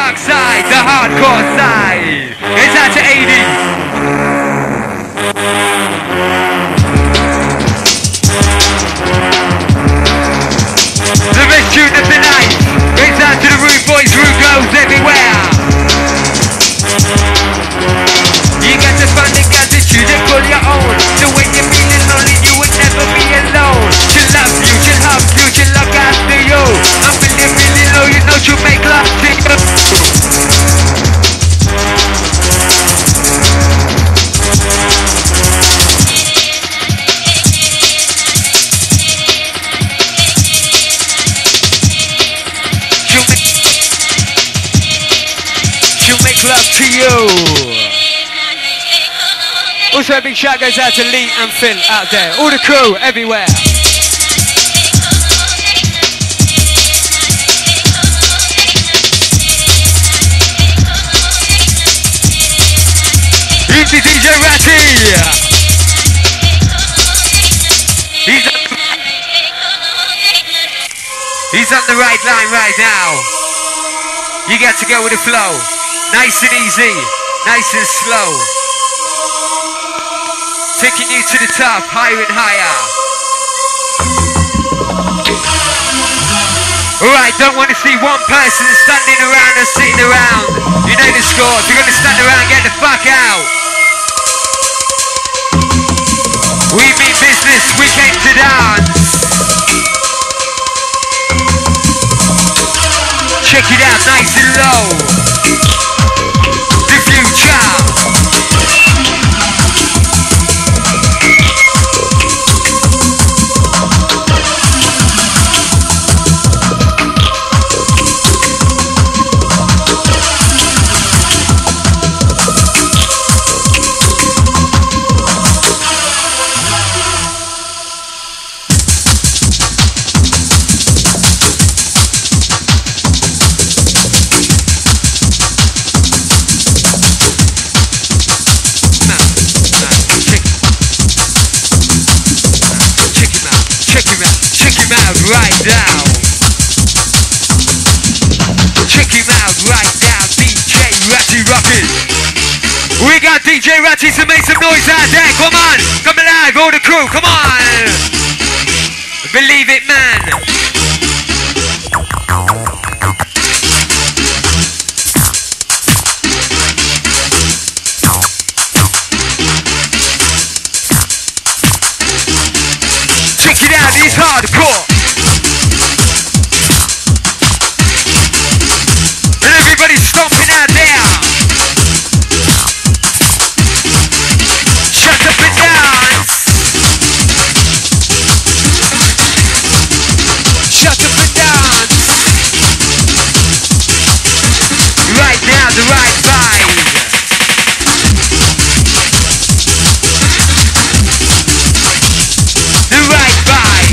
dark side, the hardcore side. It's out to 80. The best tune of the night. It's out to the Rude Boys, Rude Girls everywhere. You got to find the guys that you just call your own. So when you're feeling lonely, you would never be alone. She'll love you, she'll hug you, she'll look after you. I'm feeling really low, you know she'll make love to you. She'll make love to you. Also a big shout goes out to Lee and Phil out there. All the crew everywhere. Here's the DJ Ratty. He's on the right line right now. You got to go with the flow. Nice and easy. Nice and slow. Taking you to the top, higher and higher. Alright, don't want to see one person standing around or sitting around. You know the score. If you're going to stand around, get the fuck out. We mean business, we came to dance. Check it out, nice and low. The future. Right now. Check him out right now, DJ Ratty rockin'. We got DJ Ratty to make some noise out there. Come on, come alive, all the crew, come on. Believe it, man. Check it out, it's hardcore. Everybody's stomping out there. Shut up and dance. Shut up and dance. Right now, the right vibe. The right vibe.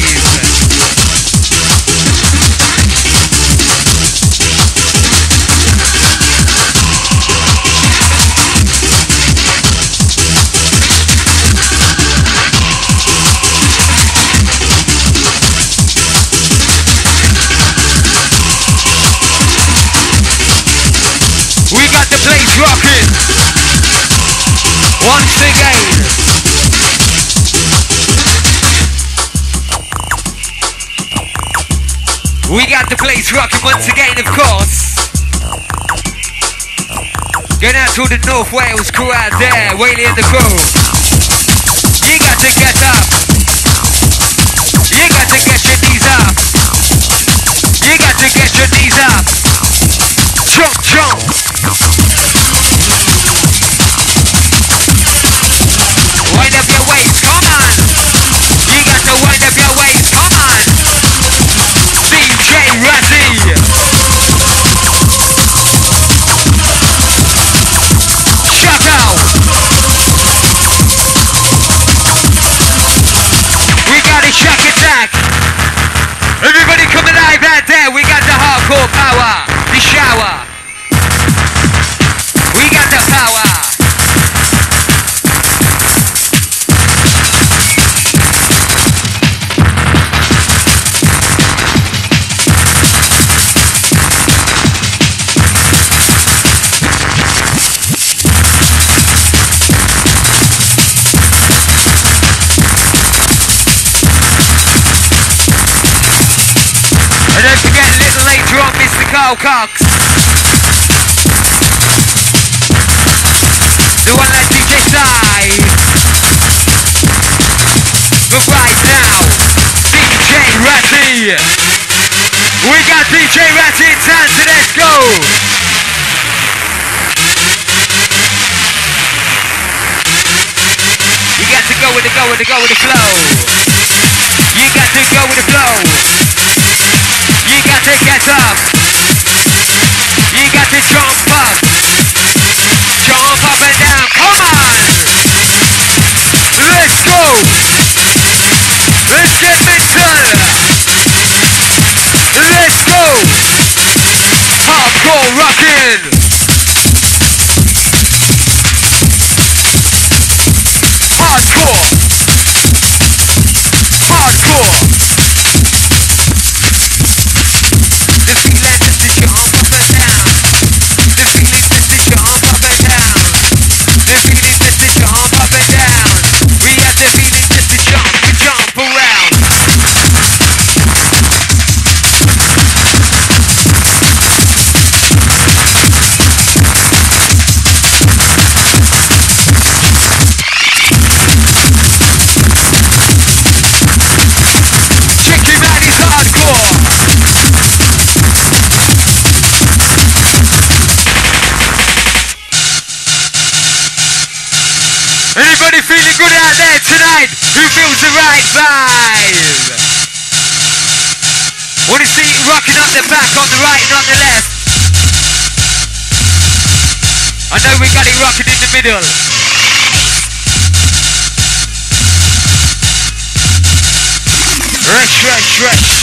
We got the place rocking once again. We got the place rocking once again, of course. Going out to the North Wales crew out there, Whaley and the crew. You got to get up. You got to get your knees up. You got to get your knees up. Jump, jump. Wind up your waist, come on. You got to wind up your waist, come on. DJ Ratty. Shut out. We got a shock attack. Everybody come alive out there. We got the hardcore power. The shower. We got the power. one, Mr. Carl Cox. The one like DJ Side. But right now, DJ Ratty. We got DJ Ratty in town, so let's go. You got to go with the flow. You got to go with the flow. You got to get up. You got to jump up. Jump up and down. Come on. Let's go. Let's get mental. Let's go. Hardcore rockin'. Hardcore. Hardcore. The feeling is to jump up and down. The feeling is to jump up and down. The feeling is to jump up and down. We have the feeling just to jump around. Chicken Man is hardcore. Anybody feeling good out there tonight? Who feels the right vibe? Want to see it rocking up the back on the right and on the left? I know we got it rocking in the middle. Rush.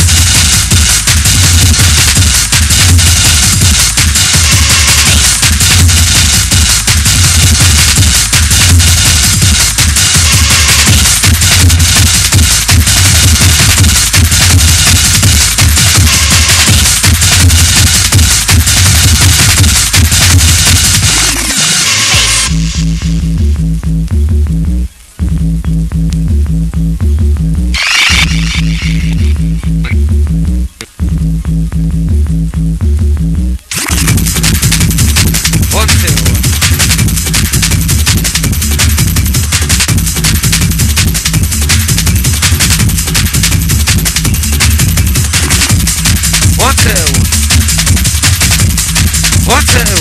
One, two.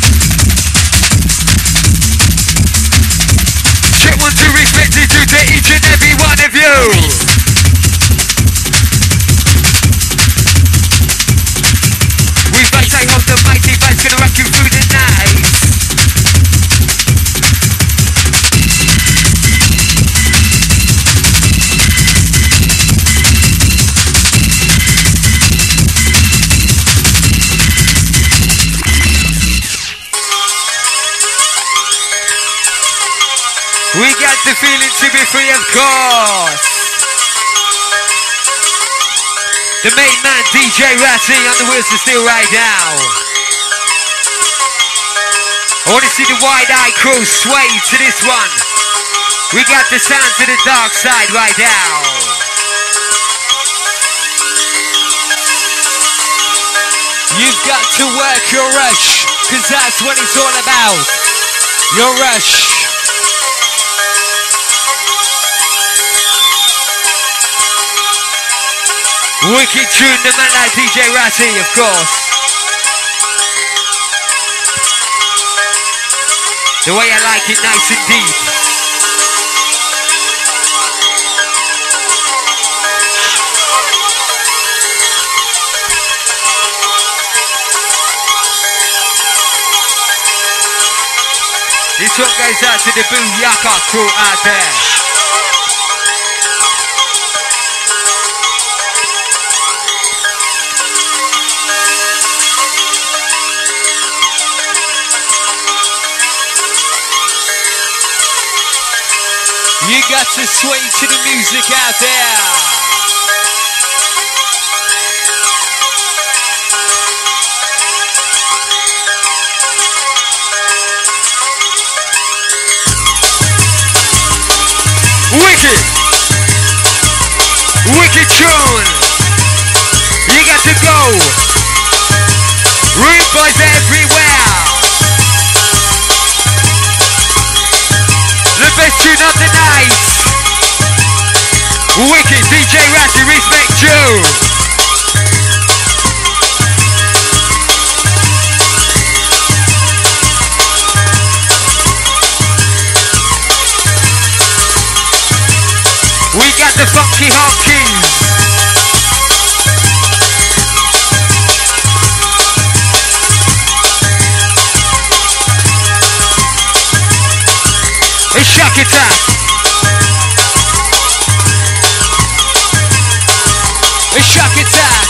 Check 1, 2, respected to each and every one of you. We might say hold the mighty vibes gonna rock you through the night. We got the feeling to be free, of course. The main man, DJ Ratty, on the wheels of steel right now. I want to see the wide-eye crew sway to this one. We got the sound to the dark side right now. You've got to work your rush, cause that's what it's all about. Your rush. Wicked tune, the man like DJ Ratty, of course. The way I like it, nice and deep. This one goes out to the Booyaka crew out there. You got to sway to the music out there. Wicked tune. You got to go. boys everywhere. The best tune of the night. Wicked DJ Ratty, respect you. We got the funky honkies. It's Shock Attack. It's Shock Attack.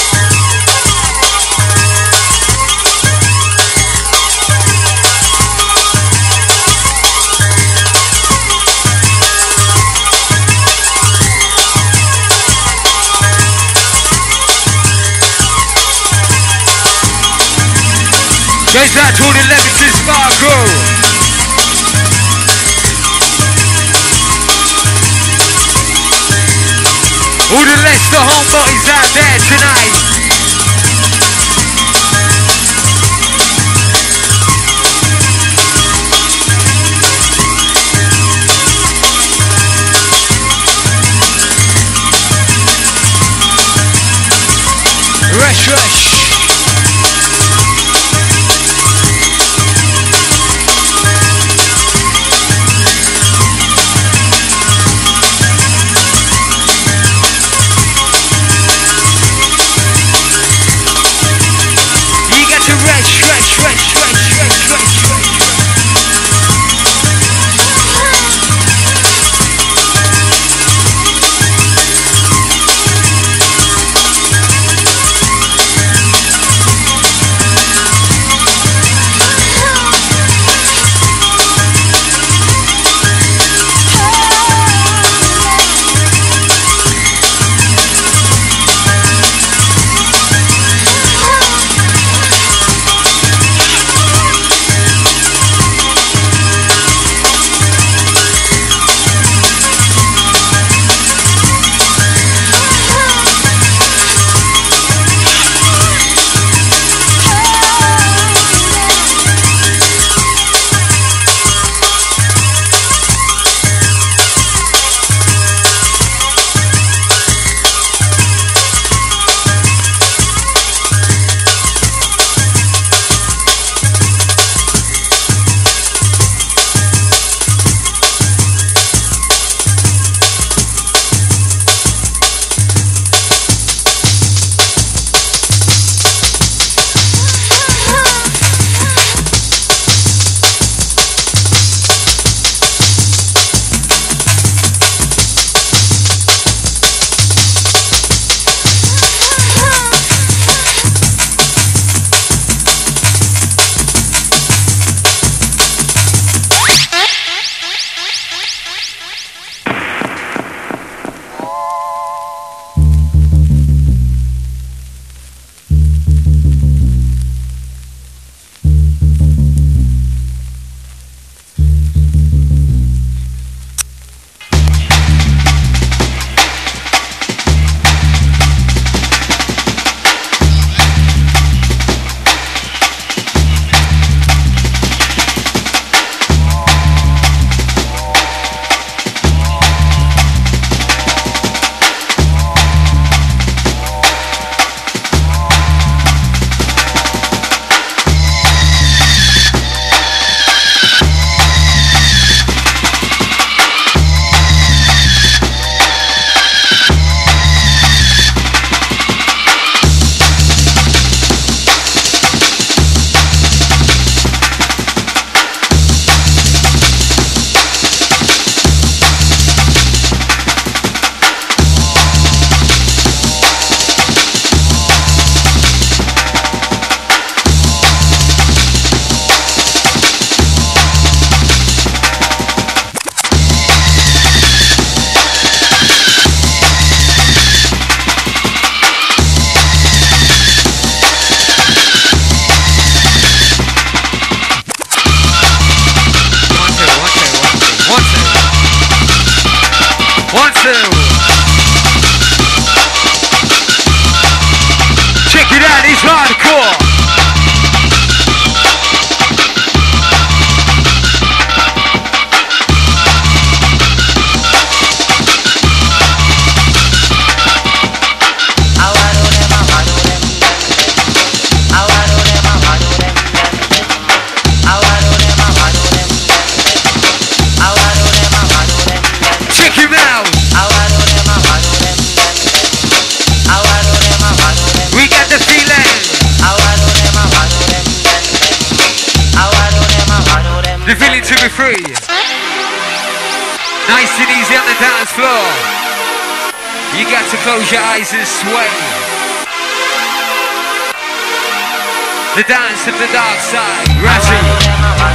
Goes out to all the Leamington Sparkle. All the Leicester homeboys out there tonight. Rush, rush. free. Nice and easy on the dance floor. You got to close your eyes and sway. The dance of the dark side. Ratty.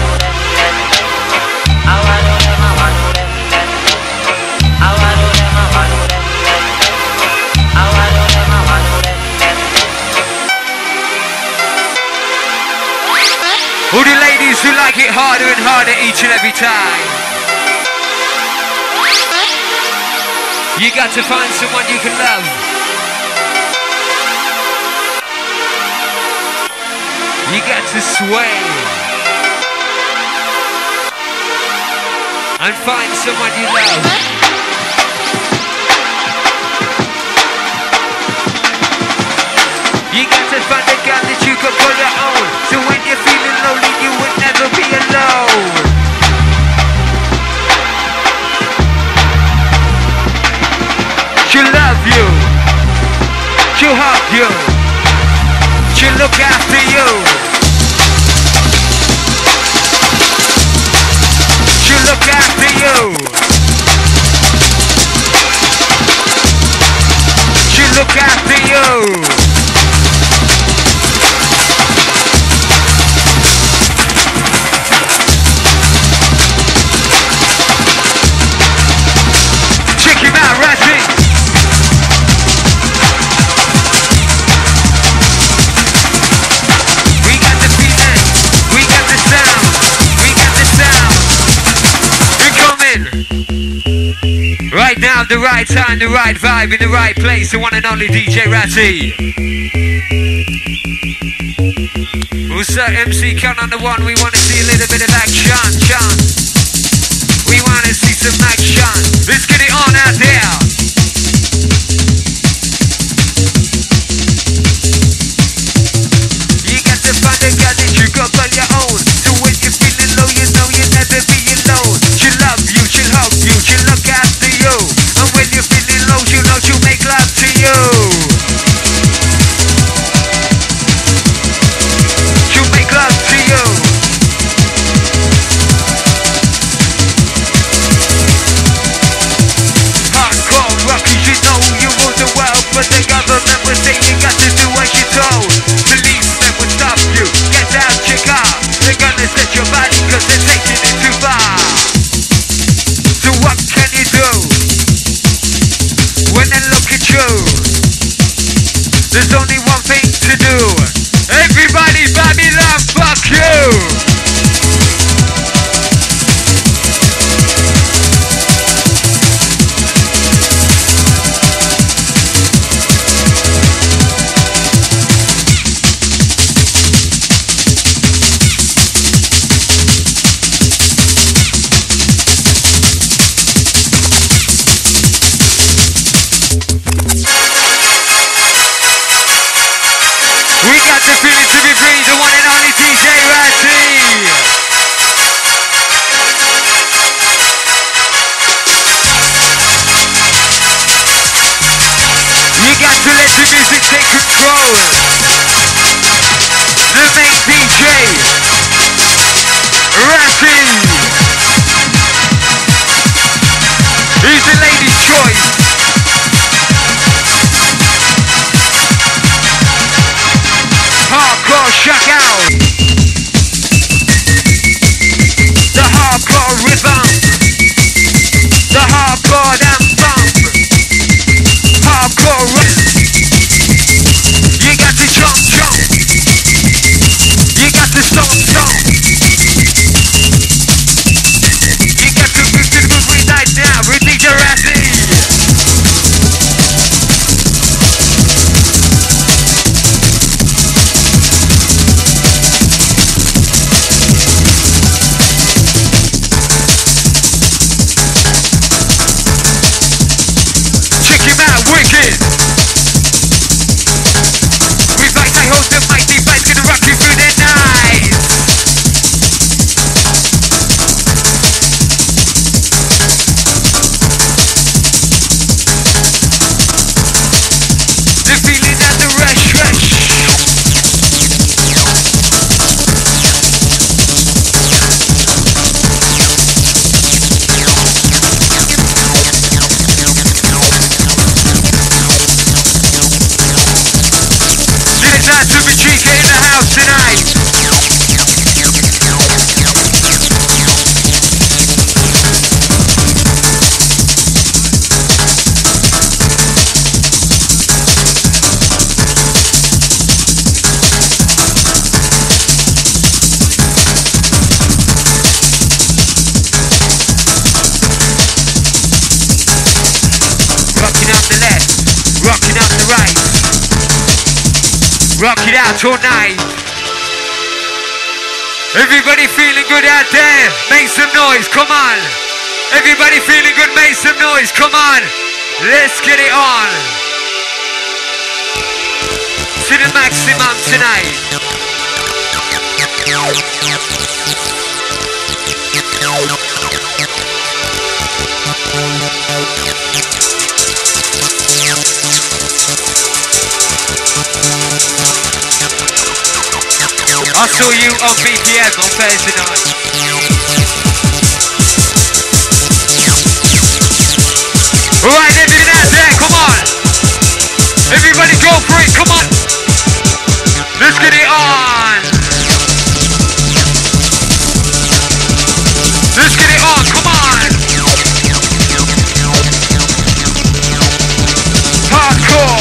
All the ladies who like it harder and harder each and every time. You got to find someone you can love. You got to sway. And find someone you love. You got to find a girl that you can call your own. So when you're feeling lonely, you will never be alone. She'll love you. She'll hug you. She'll look after you. She'll look after you. She'll look after you. Right now, the right time, the right vibe, in the right place, the one and only DJ Ratty. Also, MC Count on the one, we want to see a little bit of action, We want to see some action. Let's get it on out there. You got to find a girl that you got on your own. So when you're feeling low, you know you'll never be alone. She'll love you, she'll hug you, she'll look after you. And when you're feeling low, you know she'll make love to you. She'll make love to you. Hardcore tonight. Rocking out the left, rocking out the right. Rock it out all night. Everybody feeling good out there? Make some noise, come on. Everybody feeling good, make some noise, come on. Let's get it on. To the maximum tonight. I saw you on BPM on Thursday night. Alright, everything out there, come on. Everybody go for it, come on. Let's get it on. Let's get it on, come on. Hardcore.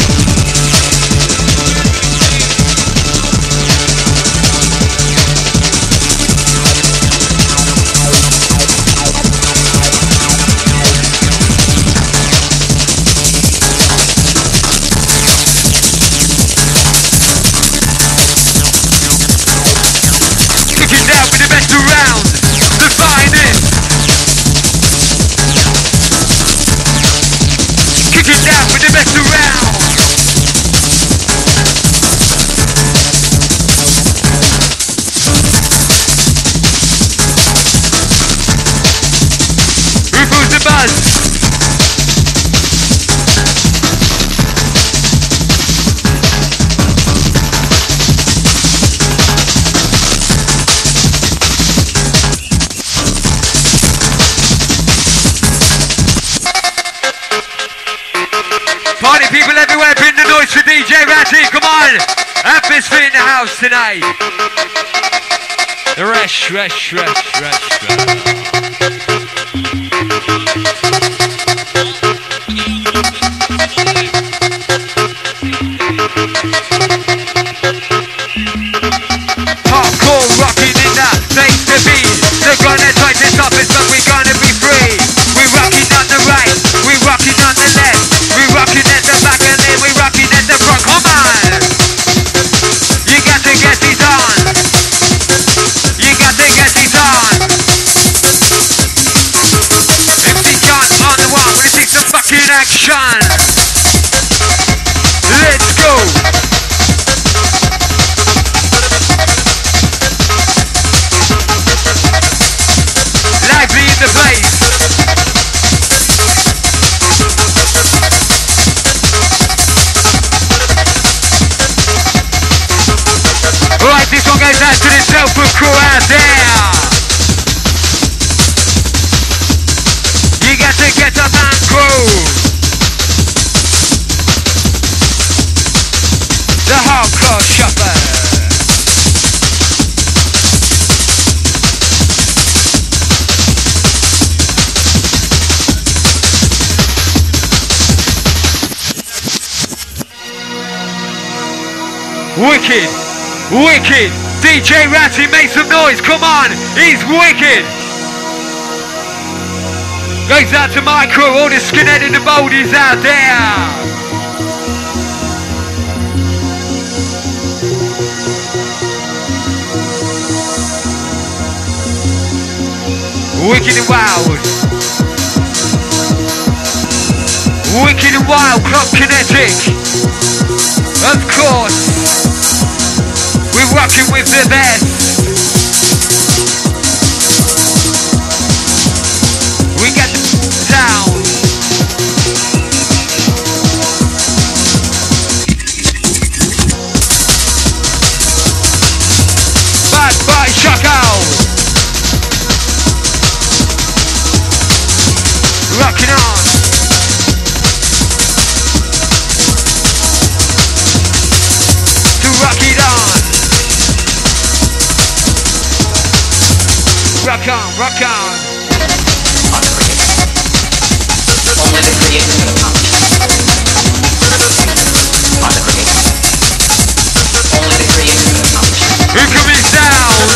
Party people everywhere, bring the noise for DJ Ratty, come on! Atmosphere in the house tonight. Rush. Hardcore rocking in that place to be. They're gonna try to stop us, but we're gonna be free. We're rocking on the right, we're rocking on the left. We're rocking at the back and then we're rocking at the front. Come on! You got to get it on. You got to get it on. MC John on the one. We're gonna take some fucking action. Let's go. Lively in the place. Alright, this one goes out to the Telford crew out there. You got to get up and groove. The hardcore shopper. Wicked. DJ Ratty, make some noise, come on. He's wicked. Goes out to my crew, all the skinhead and the boldies out there. Wicked and wild. Wicked and wild, Club Kinetic. Of course. We're rocking with the best. We got the sound. Bad Boy Shock Out. Rocking on. To rock it on. rock on, rock on. Only the creator could accomplish that. Only the creator could accomplish that. Who coming down?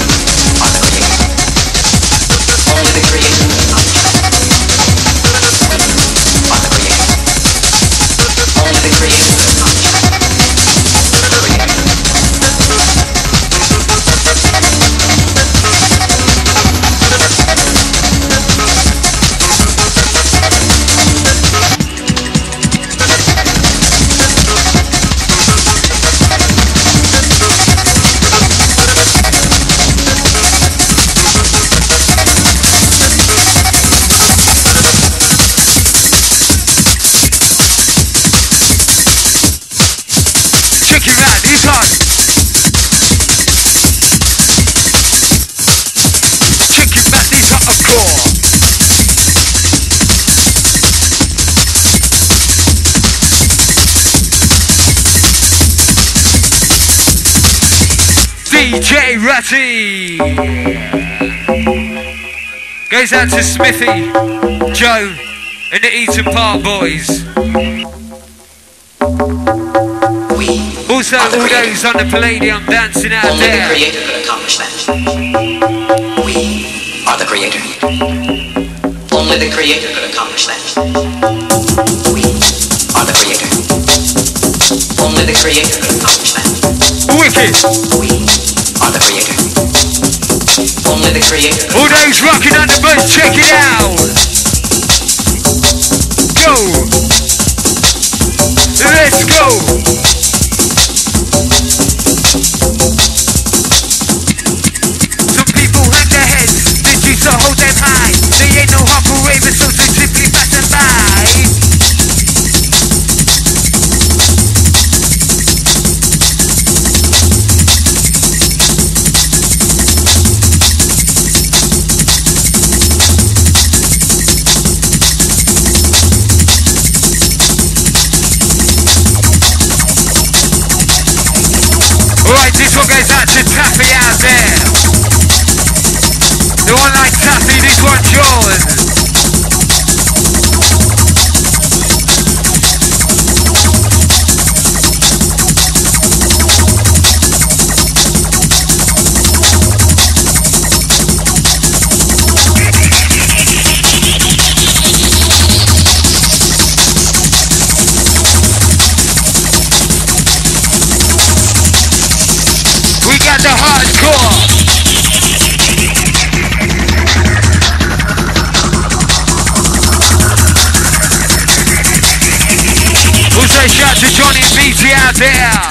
Only the creator could accomplish that. Only the creator could accomplish that. DJ Ratty goes out to Smithy, Joe, and the Eaton Park boys. Also, all those on the Palladium dancing out only there. Only the creator could accomplish that. We are the creator. Only the creator could accomplish that. We are the creator. Only the creator could accomplish that. Wicked. We are the creator. Only the creator. All those rocking on the bus, check it out. Go. Let's go. Some people hang their heads, they used to hold them high. They ain't no hopper ravers, so they simply pass them by. Alright, this one goes out to Taffy out there. The one like Taffy, this one's yours. We got the hardcore. Also shout to Johnny and BT out there.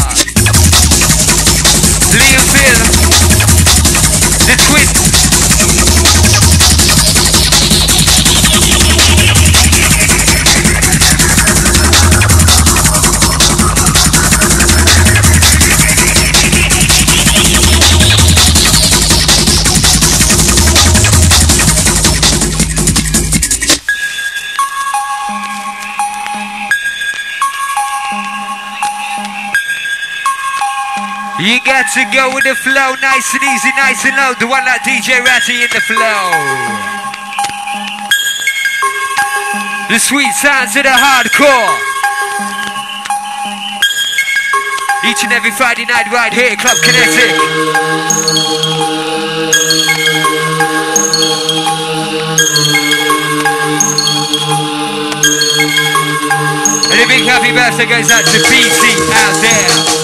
Liam Phil, the twins. You got to go with the flow, nice and easy, nice and low. The one like DJ Ratty in the flow. The sweet sounds of the hardcore. Each and every Friday night right here, Club Kinetic. And a big happy birthday goes out to BC out there.